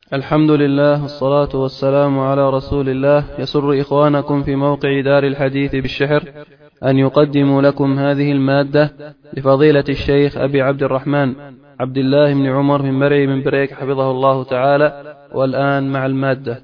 الحمد لله والصلاة والسلام على رسول الله. يسر إخوانكم في موقع دار الحديث بالشحر أن يقدموا لكم هذه المادة لفضيلة الشيخ أبي عبد الرحمن عبد الله بن عمر بن مرعي بن بريك حفظه الله تعالى. والآن مع المادة.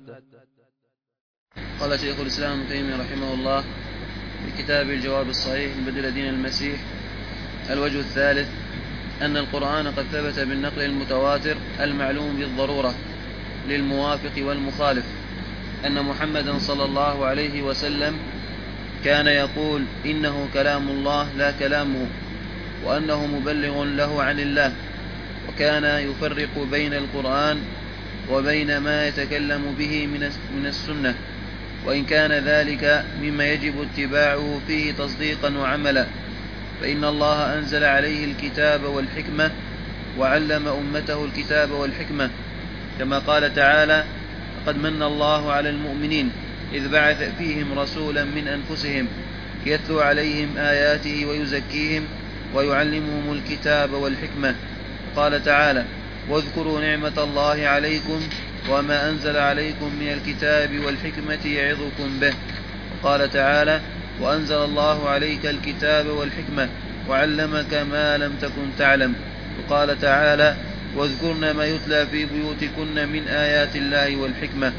قال شيخ الإسلام ابن تيمية رحمه الله في كتاب الجواب الصحيح بدل دين المسيح: الوجه الثالث أن القرآن قد ثبت بالنقل المتواتر المعلوم بالضرورة للموافق والمخالف أن محمدا صلى الله عليه وسلم كان يقول إنه كلام الله لا كلامه، وأنه مبلغ له عن الله، وكان يفرق بين القرآن وبين ما يتكلم به من السنة، وإن كان ذلك مما يجب اتباعه فيه تصديقا وعملا، فإن الله أنزل عليه الكتاب والحكمة وعلم أمته الكتاب والحكمة، كما قال تعالى: لقد من الله على المؤمنين إذ بعث فيهم رسولا من أنفسهم يتلو عليهم آياته ويزكيهم ويعلمهم الكتاب والحكمة. قال تعالى: واذكروا نعمة الله عليكم وما أنزل عليكم من الكتاب والحكمة يعظكم به. وقال تعالى: وأنزل الله عليك الكتاب والحكمة وعلمك ما لم تكن تعلم. وقال تعالى: واذكرن ما يتلى في بيوتكن من آيات الله والحكمة.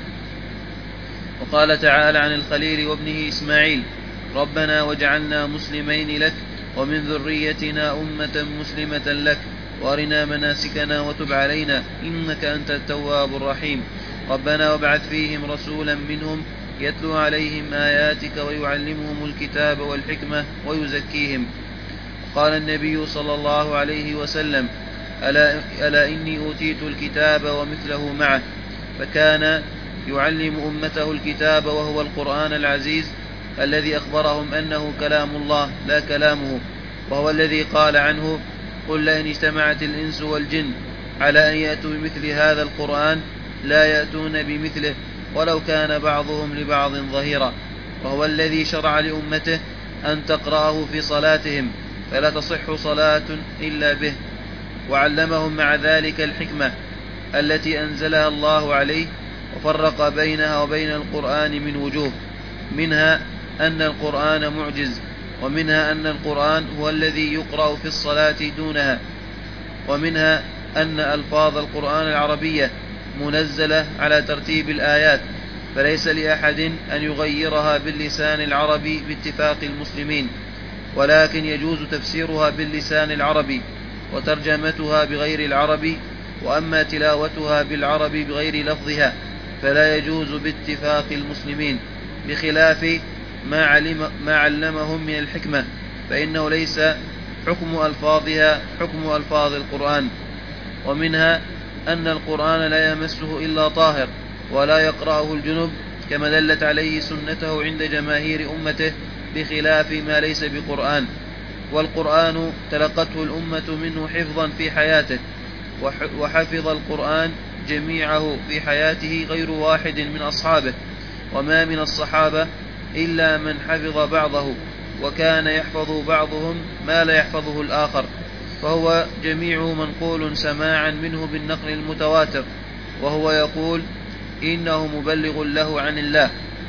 وقال تعالى عن الخليل وابنه إسماعيل: ربنا واجعلنا مسلمين لك ومن ذريتنا أمة مسلمة لك وارنا مناسكنا وتب علينا إنك أنت التواب الرحيم. ربنا وابعث فيهم رسولا منهم يتلو عليهم آياتك ويعلمهم الكتاب والحكمة ويزكيهم. قال النبي صلى الله عليه وسلم: ألا إني أوتيت الكتاب ومثله معه، فكان يعلم أمته الكتاب وهو القرآن العزيز الذي أخبرهم أنه كلام الله لا كلامه، وهو الذي قال عنه: قل لئن اجتمعت الإنس والجن على أن يأتوا بمثل هذا القرآن لا يأتون بمثله ولو كان بعضهم لبعض ظهيرا. وهو الذي شرع لأمته أن تقرأه في صلاتهم فلا تصح صلاة إلا به، وعلمهم مع ذلك الحكمة التي أنزلها الله عليه، وفرق بينها وبين القرآن من وجوه، منها أن القرآن معجز، ومنها أن القرآن هو الذي يقرأ في الصلاة دونها، ومنها أن ألفاظ القرآن العربية منزلة على ترتيب الآيات، فليس لأحد أن يغيرها باللسان العربي باتفاق المسلمين، ولكن يجوز تفسيرها باللسان العربي وترجمتها بغير العربي، وأما تلاوتها بالعربي بغير لفظها فلا يجوز باتفاق المسلمين، بخلاف ما علمهم من الحكمة، فإنه ليس حكم ألفاظها حكم ألفاظ القرآن. ومنها أن القرآن لا يمسه إلا طاهر ولا يقرأه الجنب، كما دلت عليه سنته عند جماهير أمته، بخلاف ما ليس بقرآن. والقرآن تلقته الأمة منه حفظا في حياته، وحفظ القرآن جميعه في حياته غير واحد من أصحابه، وما من الصحابة إلا من حفظ بعضه، وكان يحفظ بعضهم ما لا يحفظه الآخر، فهو جميع منقول سماعا منه بالنقل المتواتر، وهو يقول إنه مبلغ له عن الله،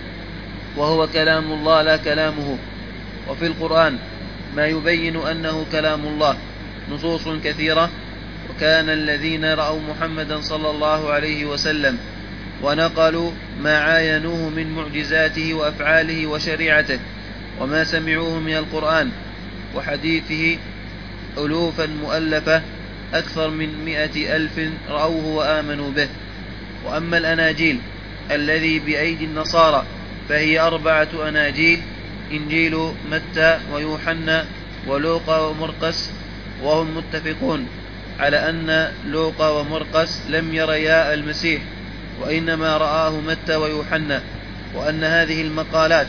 وهو كلام الله لا كلامه. وفي القرآن ما يبين أنه كلام الله نصوص كثيرة، وكان الذين رأوا محمدا صلى الله عليه وسلم ونقلوا ما عاينوه من معجزاته وأفعاله وشريعته وما سمعوه من القرآن وحديثه ألوفا مؤلفة، أكثر من 100,000 رأوه وآمنوا به. وأما الأناجيل الذي بأيدي النصارى فهي 4 أناجيل: إنجيل متى ويوحنا ولوقا ومرقس، وهم متفقون على أن لوقا ومرقس لم يريا المسيح، وإنما رآه متى ويوحنا، وأن هذه المقالات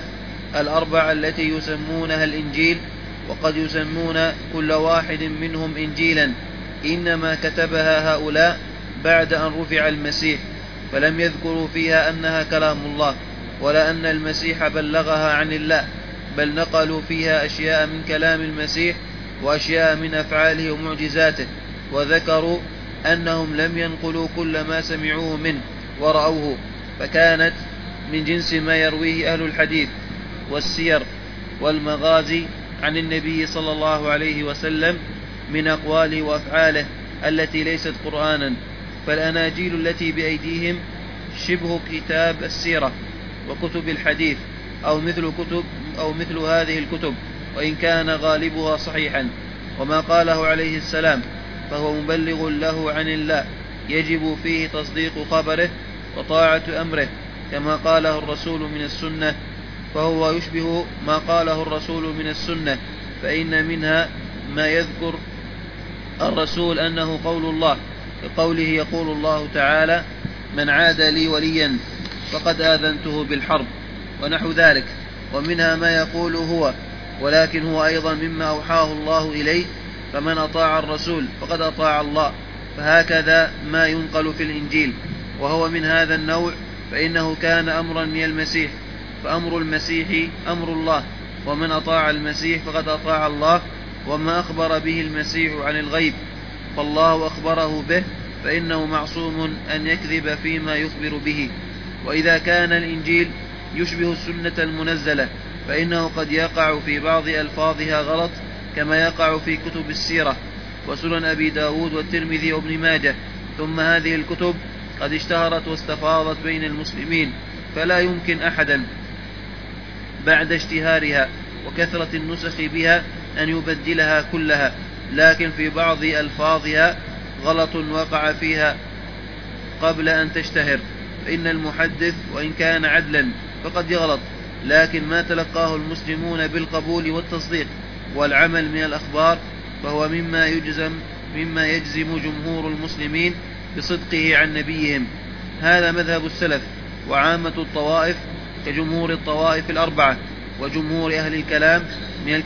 4 التي يسمونها الإنجيل، وقد يسمون كل واحد منهم إنجيلا، إنما كتبها هؤلاء بعد أن رفع المسيح، فلم يذكروا فيها أنها كلام الله ولا أن المسيح بلغها عن الله، بل نقلوا فيها أشياء من كلام المسيح وأشياء من أفعاله ومعجزاته، وذكروا أنهم لم ينقلوا كل ما سمعوه منه ورأوه، فكانت من جنس ما يرويه أهل الحديث والسير والمغازي عن النبي صلى الله عليه وسلم من أقواله وأفعاله التي ليست قرآنا. فالأناجيل التي بأيديهم شبه كتاب السيرة وكتب الحديث أو مثل هذه الكتب، وإن كان غالبها صحيحا. وما قاله عليه السلام فهو مبلغ له عن الله، يجب فيه تصديق خبره وطاعة أمره، كما قاله الرسول من السنة، فهو يشبه ما قاله الرسول من السنة، فإن منها ما يذكر الرسول أنه قول الله، كقوله يقول الله تعالى: من عاد لي وليا فقد آذنته بالحرب، ونحو ذلك. ومنها ما يقول هو، ولكن هو أيضا مما أوحاه الله إليه، فمن أطاع الرسول فقد أطاع الله. فهكذا ما ينقل في الإنجيل، وهو من هذا النوع، فإنه كان أمرا من المسيح، فأمر المسيح أمر الله، ومن أطاع المسيح فقد أطاع الله. وما أخبر به المسيح عن الغيب فالله أخبره به، فإنه معصوم أن يكذب فيما يخبر به. وإذا كان الإنجيل يشبه السنة المنزلة، فإنه قد يقع في بعض ألفاظها غلط، كما يقع في كتب السيرة وسنن أبي داود والترمذي وابن ماجه. ثم هذه الكتب قد اشتهرت واستفاضت بين المسلمين، فلا يمكن أحدا بعد اشتهارها وكثرة النسخ بها أن يبدلها كلها، لكن في بعض ألفاظها غلط وقع فيها قبل أن تشتهر، فإن المحدث وإن كان عدلا فقد يغلط، لكن ما تلقاه المسلمون بالقبول والتصديق والعمل من الأخبار فهو مما يجزم جمهور المسلمين بصدقه عن نبيهم. هذا مذهب السلف وعامة الطوائف، كجمهور الطوائف الأربعة وجمهور أهل الكلام من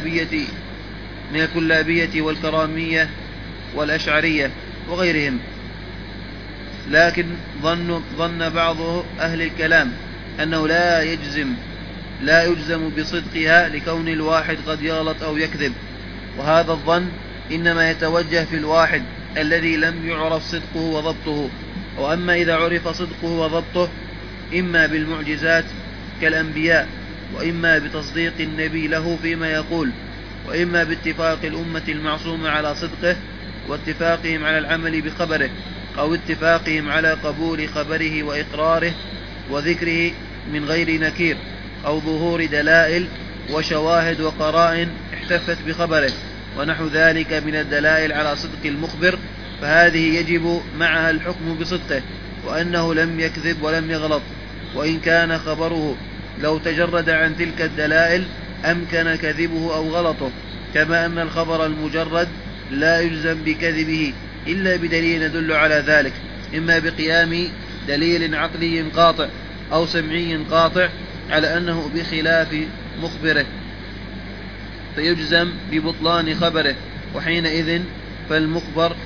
الكلابية والكرامية والأشعرية وغيرهم. لكن ظن بعض أهل الكلام أنه لا يجزم بصدقها، لكون الواحد قد يغلط أو يكذب، وهذا الظن إنما يتوجه في الواحد الذي لم يعرف صدقه وضبطه. وأما إذا عرف صدقه وضبطه إما بالمعجزات كالأنبياء، وإما بتصديق النبي له فيما يقول، وإما باتفاق الأمة المعصومة على صدقه واتفاقهم على العمل بخبره، أو اتفاقهم على قبول خبره وإقراره وذكره من غير نكير، أو ظهور دلائل وشواهد وقرائن احتفت بخبره، ونحو ذلك من الدلائل على صدق المخبر، فهذه يجب معها الحكم بصدقه، وأنه لم يكذب ولم يغلط. وإن كان خبره لو تجرد عن تلك الدلائل أمكن كذبه أو غلطه، كما أن الخبر المجرد لا يلزم بكذبه إلا بدليل يدل على ذلك، إما بقيام دليل عقلي قاطع أو سمعي قاطع على أنه بخلاف مخبره فيجزم ببطلان خبره، وحينئذ فالمخبر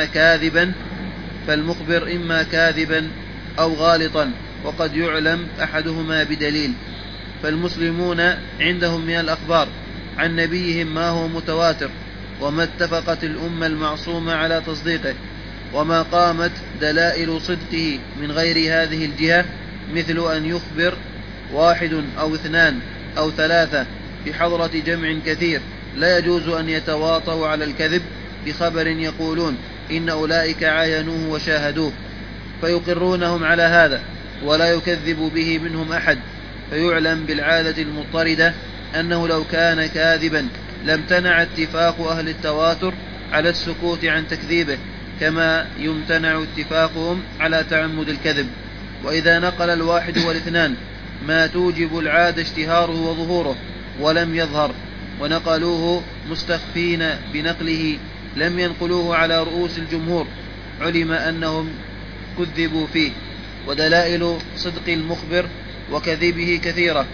إما كاذبا أو غالطا، وقد يعلم أحدهما بدليل. فالمسلمون عندهم من الأخبار عن نبيهم ما هو متواتر، وما اتفقت الأمة المعصومة على تصديقه، وما قامت دلائل صدقه من غير هذه الجهة، مثل أن يخبر 1 أو 2 أو 3 بحضرة جمع كثير، لا يجوز أن يتواطوا على الكذب بخبر يقولون إن أولئك عاينوه وشاهدوه، فيقرونهم على هذا ولا يكذب به منهم أحد. فيعلم بالعادة المضطردة أنه لو كان كاذبا لامتنع اتفاق أهل التواتر على السكوت عن تكذيبه، كما يمتنع اتفاقهم على تعمد الكذب. وإذا نقل 1 و2 ما توجب العادة اشتهاره وظهوره ولم يظهر، ونقلوه مستخفين بنقله، لم ينقلوه على رؤوس الجمهور، علم أنهم كذبوا فيه. ودلائل صدق المخبر وكذبه كثيرة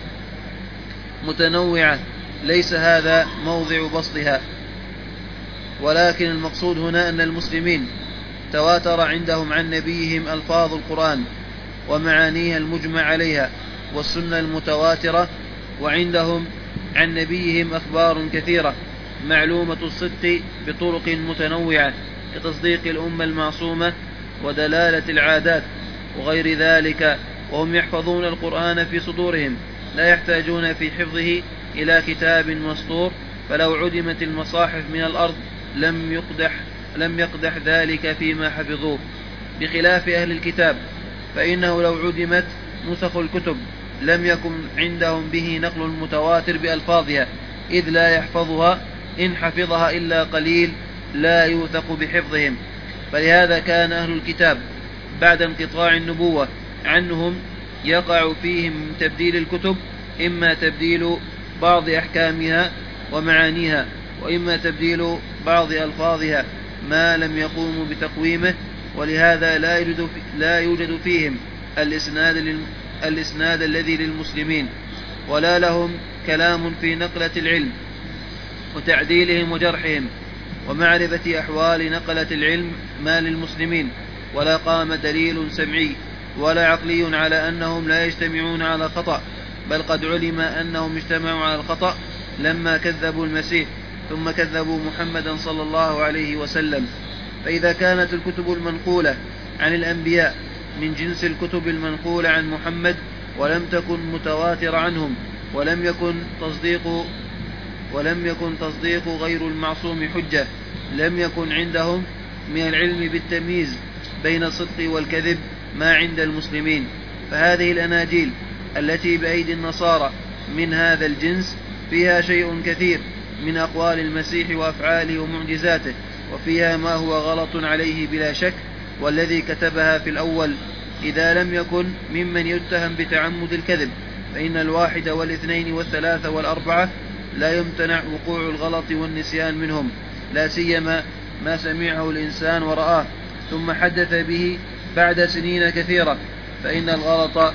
متنوعة، ليس هذا موضع بسطها، ولكن المقصود هنا أن المسلمين تواتر عندهم عن نبيهم ألفاظ القرآن ومعانيها المجمع عليها والسنة المتواترة، وعندهم عن نبيهم أخبار كثيرة معلومة الصدق بطرق متنوعة، لتصديق الأمة المعصومة ودلالة العادات وغير ذلك، وهم يحفظون القرآن في صدورهم لا يحتاجون في حفظه إلى كتاب مسطور، فلو عدمت المصاحف من الأرض لم يقدح ذلك فيما حفظوه، بخلاف أهل الكتاب فإنه لو عدمت نسخ الكتب لم يكن عندهم به نقل متواتر بألفاظها، إذ لا يحفظها إن حفظها إلا قليل لا يوثق بحفظهم. فلهذا كان أهل الكتاب بعد انقطاع النبوة عنهم يقع فيهم تبديل الكتب، إما تبديل بعض أحكامها ومعانيها، وإما تبديل بعض ألفاظها ما لم يقوموا بتقويمه، ولهذا لا يوجد فيهم الإسناد الذي للمسلمين، ولا لهم كلام في نقلة العلم وتعديلهم وجرحهم ومعرفة أحوال نقلة العلم ما للمسلمين، ولا قام دليل سمعي ولا عقلي على أنهم لا يجتمعون على خطأ، بل قد علم أنهم اجتمعوا على الخطأ لما كذبوا المسيح ثم كذبوا محمدا صلى الله عليه وسلم. فإذا كانت الكتب المنقولة عن الأنبياء من جنس الكتب المنقولة عن محمد ولم تكن متواتر عنهم، ولم يكن تصديق غير المعصوم حجة، لم يكن عندهم من العلم بالتمييز بين الصدق والكذب ما عند المسلمين. فهذه الأناجيل التي بأيدي النصارى من هذا الجنس فيها شيء كثير من أقوال المسيح وأفعاله ومعجزاته، وفيها ما هو غلط عليه بلا شك، والذي كتبها في الأول إذا لم يكن ممن يتهم بتعمد الكذب فإن 1 و2 و3 و4 لا يمتنع وقوع الغلط والنسيان منهم، لا سيما ما سمعه الإنسان ورآه ثم حدث به بعد سنين كثيرة، فإن الغلط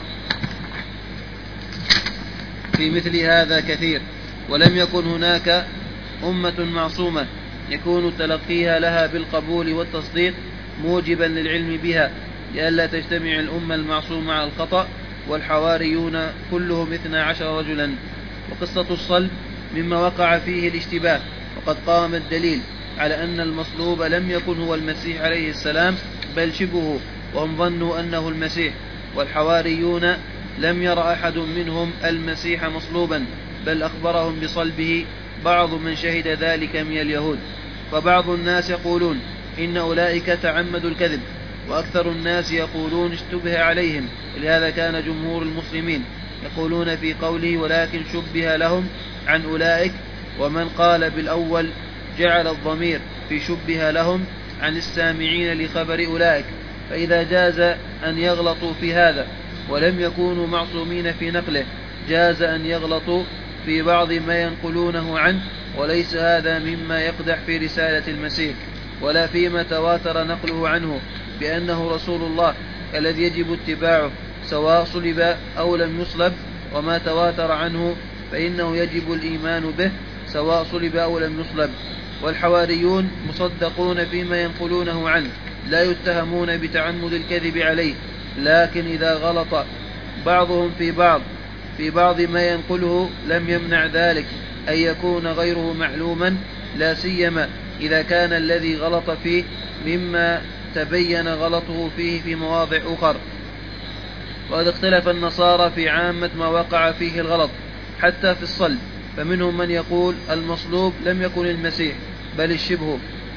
في مثل هذا كثير. ولم يكن هناك أمة معصومة يكون تلقيها لها بالقبول والتصديق موجبا للعلم بها، لئلا تجتمع الأمة المعصومة على الخطأ، والحواريون كلهم 12 رجلا. وقصة الصلب مما وقع فيه الاشتباه، وقد قام الدليل على أن المصلوب لم يكن هو المسيح عليه السلام بل شبهه، وهم ظنوا أنه المسيح، والحواريون لم ير أحد منهم المسيح مصلوبا، بل أخبرهم بصلبه بعض من شهد ذلك من اليهود. فبعض الناس يقولون إن أولئك تعمدوا الكذب، وأكثر الناس يقولون اشتبه عليهم، ولهذا كان جمهور المسلمين يقولون في قوله ولكن شبه لهم عن أولئك. ومن قال بالأول جعل الضمير في شبه لهم عن السامعين لخبر أولئك، فإذا جاز أن يغلطوا في هذا ولم يكونوا معصومين في نقله، جاز أن يغلطوا في بعض ما ينقلونه عنه، وليس هذا مما يقدح في رسالة المسيح ولا فيما تواتر نقله عنه بأنه رسول الله الذي يجب اتباعه سواء صلب أو لم يصلب، وما تواتر عنه فإنه يجب الإيمان به سواء صلب أو لم يصلب. والحواريون مصدقون فيما ينقلونه عنه، لا يتهمون بتعمد الكذب عليه، لكن إذا غلط بعضهم في بعض ما ينقله لم يمنع ذلك أن يكون غيره معلوما، لا سيما إذا كان الذي غلط فيه مما تبين غلطه فيه في مواضع أخر. وقد اختلف النصارى في عامة ما وقع فيه الغلط حتى في الصلب، فمنهم من يقول المصلوب لم يكن المسيح بل الشبه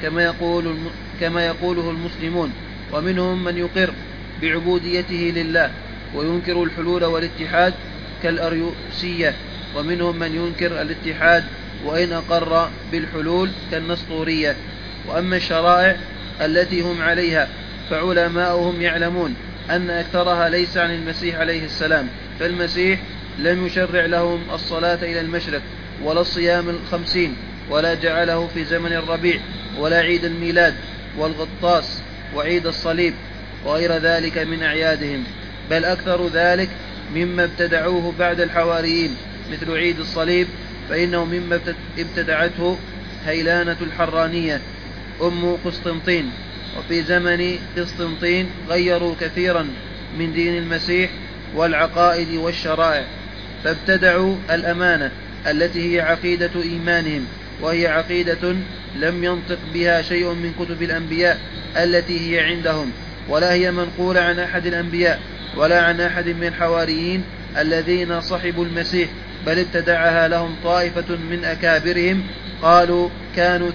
كما يقوله المسلمون، ومنهم من يقر بعبوديته لله وينكر الحلول والاتحاد كالأريوسية، ومنهم من ينكر الاتحاد وإن أقر بالحلول كالنسطورية. وأما الشرائع التي هم عليها فعلماؤهم يعلمون أن أكثرها ليس عن المسيح عليه السلام، فالمسيح لم يشرع لهم الصلاة إلى المشرق ولا الصيام 50 ولا جعله في زمن الربيع ولا عيد الميلاد والغطاس وعيد الصليب وغير ذلك من أعيادهم، بل أكثر ذلك مما ابتدعوه بعد الحواريين مثل عيد الصليب، فإنه مما ابتدعته هيلانة الحرانية أم قسطنطين، وفي زمن قسطنطين غيروا كثيرا من دين المسيح والعقائد والشرائع، فابتدعوا الأمانة التي هي عقيدة إيمانهم وهي عقيدة لم ينطق بها شيء من كتب الأنبياء التي هي عندهم، ولا هي منقولة عن أحد الأنبياء ولا عن أحد من الحواريين الذين صحبوا المسيح، بل ابتدعها لهم طائفة من أكابرهم قالوا كانوا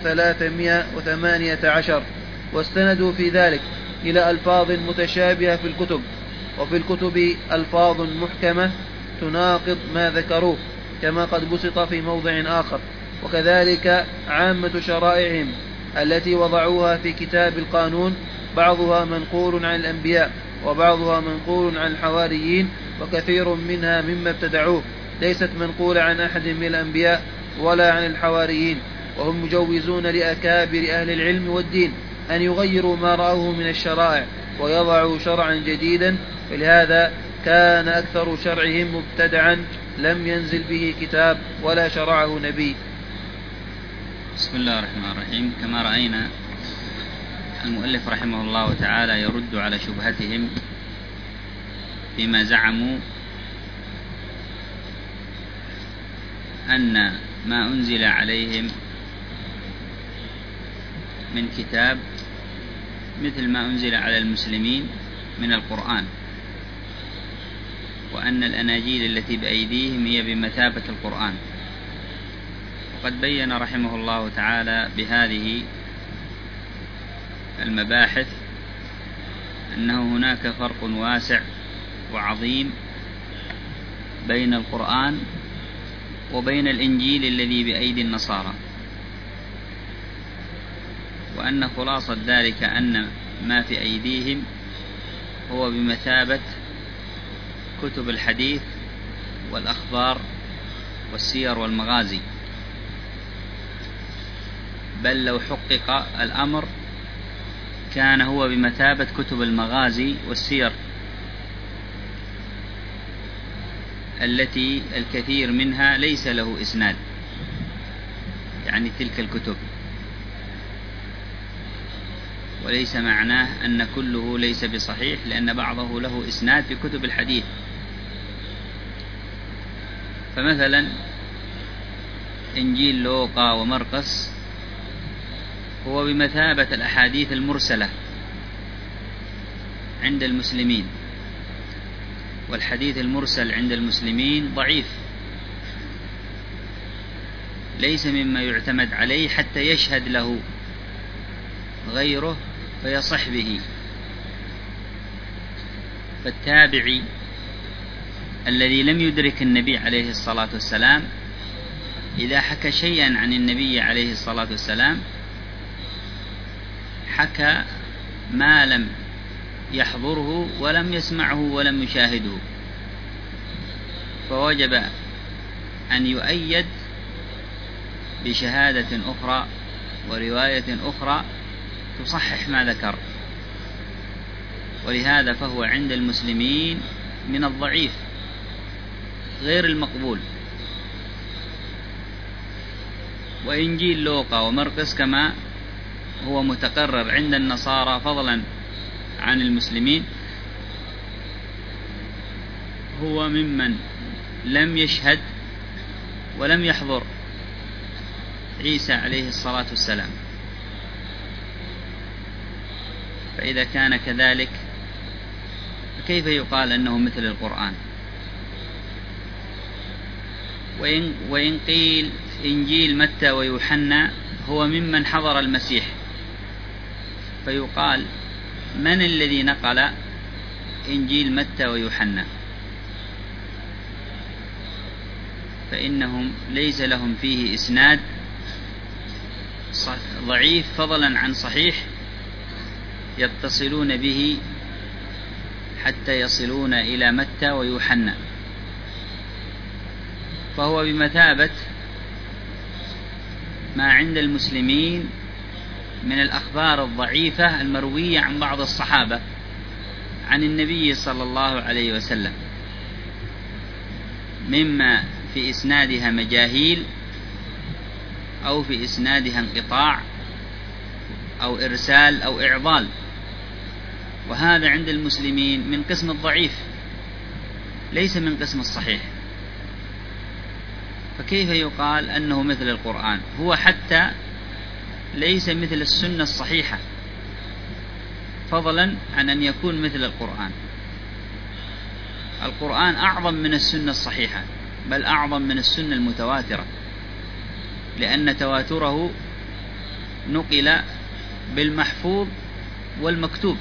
318، واستندوا في ذلك إلى ألفاظ متشابهة في الكتب، وفي الكتب ألفاظ محكمة تناقض ما ذكروه كما قد بسط في موضع آخر. وكذلك عامة شرائعهم التي وضعوها في كتاب القانون بعضها منقول عن الأنبياء وبعضها منقول عن الحواريين، وكثير منها مما ابتدعوه ليست منقولة عن أحد من الأنبياء ولا عن الحواريين، وهم مجوزون لأكابر أهل العلم والدين أن يغيروا ما رأوه من الشرائع ويضعوا شرعا جديدا، ولهذا كان أكثر شرعهم مبتدعا لم ينزل به كتاب ولا شرعه نبي. بسم الله الرحمن الرحيم. كما رأينا المؤلف رحمه الله تعالى يرد على شبهتهم فيما زعموا أن ما أنزل عليهم من كتاب مثل ما أنزل على المسلمين من القرآن، وأن الأناجيل التي بأيديهم هي بمثابة القرآن. وقد بين رحمه الله تعالى بهذه المباحث أنه هناك فرق واسع وعظيم بين القرآن وبين الإنجيل الذي بأيدي النصارى، وأن خلاصة ذلك أن ما في أيديهم هو بمثابة كتب الحديث والأخبار والسير والمغازي، بل لو حقق الأمر كان هو بمثابة كتب المغازي والسير التي الكثير منها ليس له إسناد، يعني تلك الكتب. وليس معناه أن كله ليس بصحيح، لأن بعضه له إسناد في كتب الحديث. فمثلا إنجيل لوقا ومرقس هو بمثابة الأحاديث المرسلة عند المسلمين، والحديث المرسل عند المسلمين ضعيف، ليس مما يعتمد عليه حتى يشهد له غيره فيصح به. فالتابعي الذي لم يدرك النبي عليه الصلاة والسلام إذا حكى شيئا عن النبي عليه الصلاة والسلام حكى ما لم يحضره ولم يسمعه ولم يشاهده، فوجب أن يؤيد بشهادة أخرى ورواية أخرى تصحح ما ذكر. ولهذا فهو عند المسلمين من الضعيف غير المقبول. وإنجيل لوقا ومرقس كما هو متقرر عند النصارى فضلا عن المسلمين هو ممن لم يشهد ولم يحضر عيسى عليه الصلاة والسلام. فإذا كان كذلك فكيف يقال أنه مثل القرآن؟ وإن قيل إنجيل متى ويوحنا هو ممن حضر المسيح، فيقال من الذي نقل إنجيل متى ويوحنا؟ فإنهم ليس لهم فيه إسناد ضعيف فضلا عن صحيح يتصلون به حتى يصلون إلى متى ويوحنا، فهو بمثابة ما عند المسلمين من الأخبار الضعيفة المروية عن بعض الصحابة عن النبي صلى الله عليه وسلم، مما في إسنادها مجاهيل أو في إسنادها انقطاع أو إرسال أو إعضال، وهذا عند المسلمين من قسم الضعيف ليس من قسم الصحيح. فكيف يقال أنه مثل القرآن؟ هو حتى ليس مثل السنة الصحيحة، فضلا عن أن يكون مثل القرآن. القرآن أعظم من السنة الصحيحة، بل أعظم من السنة المتواترة، لأن تواتره نقل بالمحفوظ والمكتوب.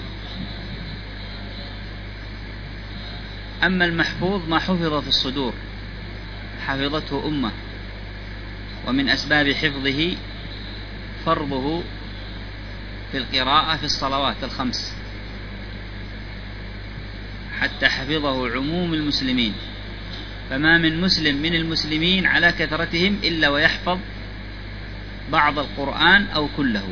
أما المحفوظ ما حفظ في الصدور، حفظته أمة، ومن أسباب حفظه فرضه في القراءة في الصلوات الخمس، حتى حفظه عموم المسلمين، فما من مسلم من المسلمين على كثرتهم إلا ويحفظ بعض القرآن أو كله،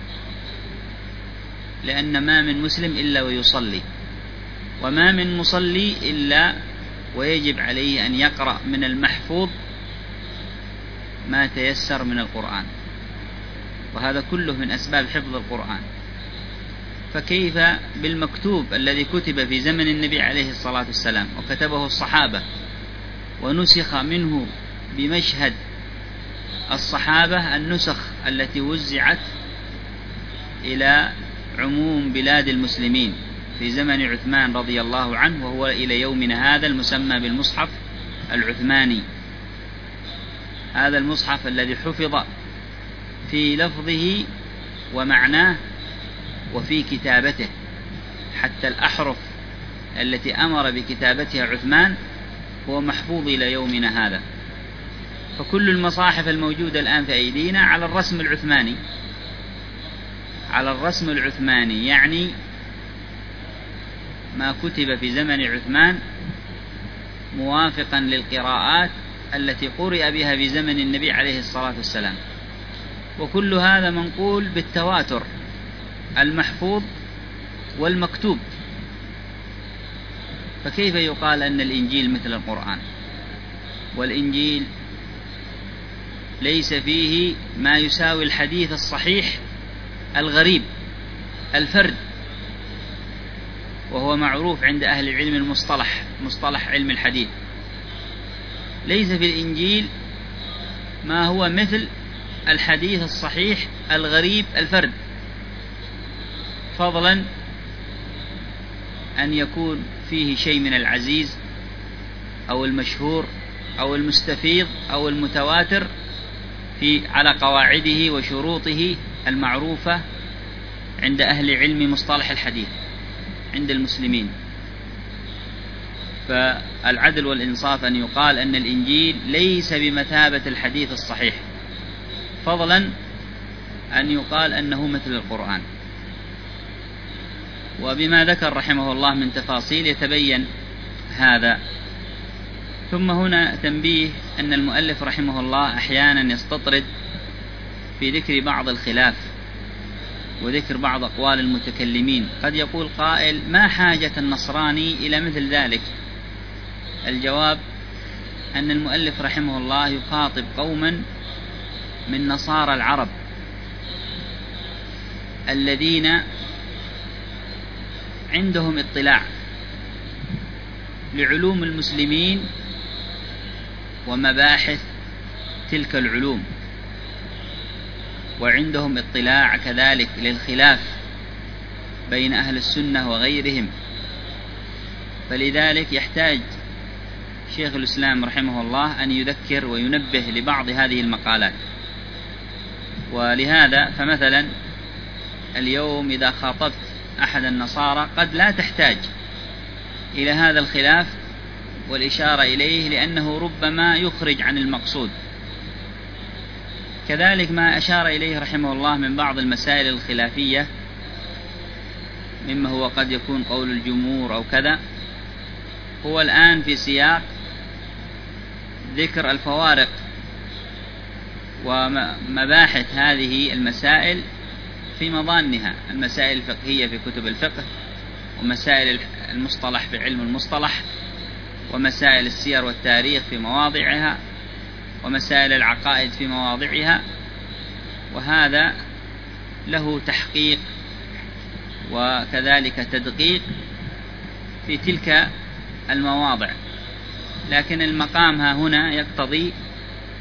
لأن ما من مسلم إلا ويصلي، وما من مصلي إلا ويجب عليه أن يقرأ من المحفوظ ما تيسر من القرآن، وهذا كله من أسباب حفظ القرآن. فكيف بالمكتوب الذي كتب في زمن النبي عليه الصلاة والسلام وكتبه الصحابة ونسخ منه بمشهد الصحابة النسخ التي وزعت إلى عموم بلاد المسلمين في زمن عثمان رضي الله عنه، وهو إلى يومنا هذا المسمى بالمصحف العثماني. هذا المصحف الذي حفظ في لفظه ومعناه وفي كتابته، حتى الأحرف التي أمر بكتابتها عثمان هو محفوظ إلى يومنا هذا. فكل المصاحف الموجودة الآن في أيدينا على الرسم العثماني، على الرسم العثماني، يعني ما كتب في زمن عثمان موافقا للقراءات التي قرئ بها في زمن النبي عليه الصلاة والسلام. وكل هذا منقول بالتواتر، المحفوظ والمكتوب. فكيف يقال أن الإنجيل مثل القرآن؟ والإنجيل ليس فيه ما يساوي الحديث الصحيح الغريب الفرد، وهو معروف عند أهل العلم المصطلح، مصطلح علم الحديث. ليس في الإنجيل ما هو مثل الحديث الصحيح الغريب الفرد، فضلا أن يكون فيه شيء من العزيز أو المشهور أو المستفيض أو المتواتر على قواعده وشروطه المعروفة عند أهل علم مصطلح الحديث عند المسلمين. فالعدل والإنصاف أن يقال أن الإنجيل ليس بمثابة الحديث الصحيح، فضلا أن يقال أنه مثل القرآن. وبما ذكر رحمه الله من تفاصيل يتبين هذا. ثم هنا تنبيه أن المؤلف رحمه الله أحيانا يستطرد في ذكر بعض الخلاف وذكر بعض أقوال المتكلمين. قد يقول قائل: ما حاجة النصراني إلى مثل ذلك؟ الجواب أن المؤلف رحمه الله يخاطب قوما من نصارى العرب الذين عندهم اطلاع لعلوم المسلمين ومباحث تلك العلوم، وعندهم اطلاع كذلك للخلاف بين أهل السنة وغيرهم. فلذلك يحتاج شيخ الإسلام رحمه الله أن يذكر وينبه لبعض هذه المقالات. ولهذا فمثلا اليوم إذا خاطبت أحد النصارى قد لا تحتاج إلى هذا الخلاف والإشارة إليه، لأنه ربما يخرج عن المقصود. كذلك ما أشار إليه رحمه الله من بعض المسائل الخلافية مما هو قد يكون قول الجمهور أو كذا، هو الآن في سياق ذكر الفوارق ومباحث هذه المسائل في مظانها، المسائل الفقهية في كتب الفقه، ومسائل المصطلح في علم المصطلح، ومسائل السير والتاريخ في مواضعها، ومسائل العقائد في مواضعها. وهذا له تحقيق وكذلك تدقيق في تلك المواضع، لكن المقام ها هنا يقتضي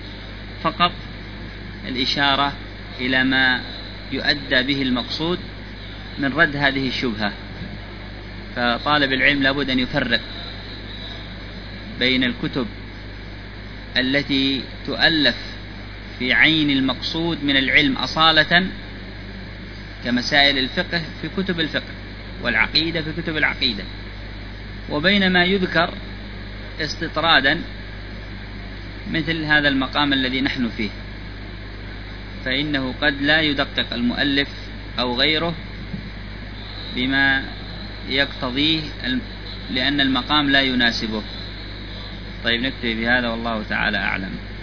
فقط الإشارة إلى ما يؤدى به المقصود من رد هذه الشبهة. فطالب العلم لابد أن يفرق بين الكتب التي تؤلف في عين المقصود من العلم أصالة كمسائل الفقه في كتب الفقه، والعقيدة في كتب العقيدة، وبين ما يذكر استطرادا مثل هذا المقام الذي نحن فيه، فإنه قد لا يدقق المؤلف أو غيره بما يقتضيه لأن المقام لا يناسبه. طيب نكتفي بهذا والله تعالى أعلم.